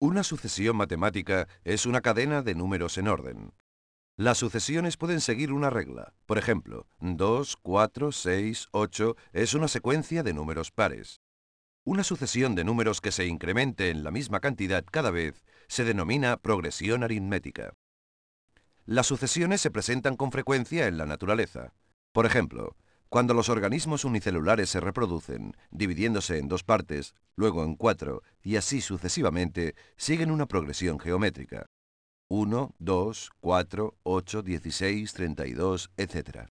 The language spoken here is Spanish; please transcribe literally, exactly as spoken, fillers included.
Una sucesión matemática es una cadena de números en orden. Las sucesiones pueden seguir una regla. Por ejemplo, dos, cuatro, seis, ocho es una secuencia de números pares. Una sucesión de números que se incremente en la misma cantidad cada vez se denomina progresión aritmética. Las sucesiones se presentan con frecuencia en la naturaleza. Por ejemplo, cuando los organismos unicelulares se reproducen, dividiéndose en dos partes, luego en cuatro, y así sucesivamente, siguen una progresión geométrica. uno, dos, cuatro, ocho, dieciséis, treinta y dos, etcétera.